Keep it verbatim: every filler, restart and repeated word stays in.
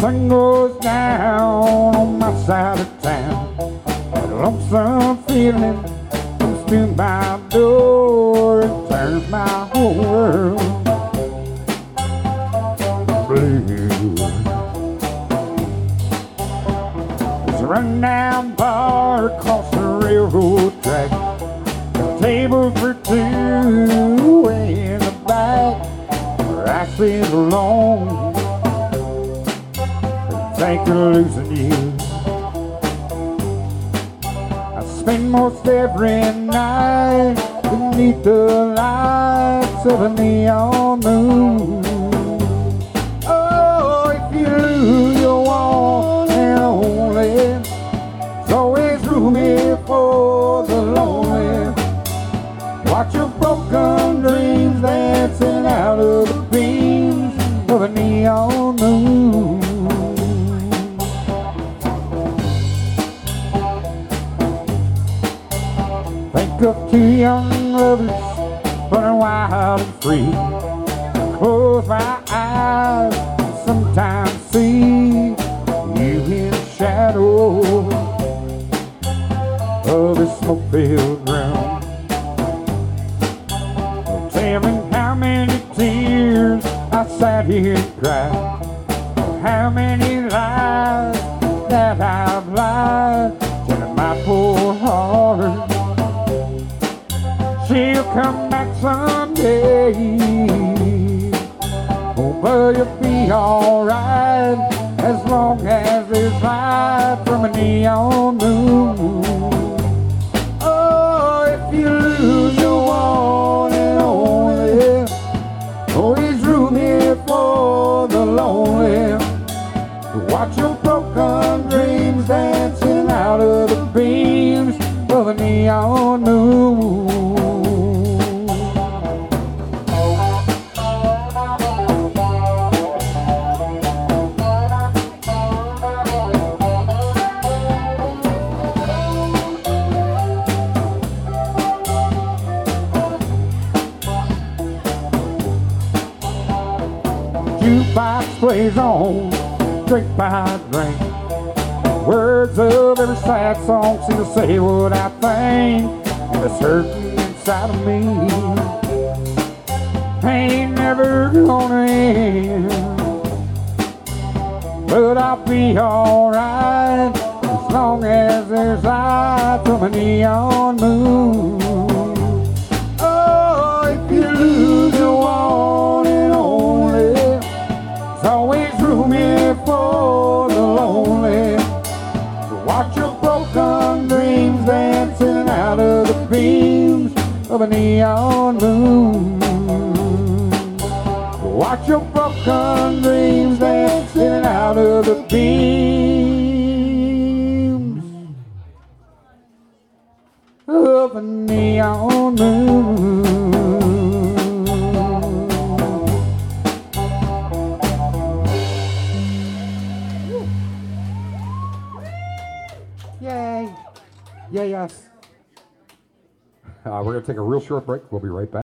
sun goes down on my side of town. That lonesome feeling comes to my door and turns my whole world blue. There's a rundown bar across the railroad track, a table for two way in the back, where I sit alone and think of losing you. I spend most every night beneath the lights of a neon moon. Oh, if you lose your one and only, there's always room here for the lonely. Watch your broken dreams dancing out of the beams of a neon moon. Think of two young lovers running wild and free. Close my eyes and sometimes see you in the shadow of this smoke-filled room. Tell me how many tears I sat here and cried, how many lies that I've lied to my poor heart. She'll come back someday, oh, but you'll be alright as long as there's light from a neon moon. Oh, if you lose your one and only, oh, there's room here for the lonely. Watch your broken dreams dancing out of the beams of a neon moon. Jukebox plays on, drink by drink. Words of every sad song seem to say what I think, and it's hurting inside of me. Ain't never gonna end, but I'll be alright as long as there's light from a neon moon. Oh, if you lose your one and only, there's always room here for the lonely. Watch your broken dreams dancing out of the beams of a neon moon. Watch your broken dreams dancing out of the beams of a neon moon. Yay! Yay us! Uh, we're going to take a real short break. We'll be right back.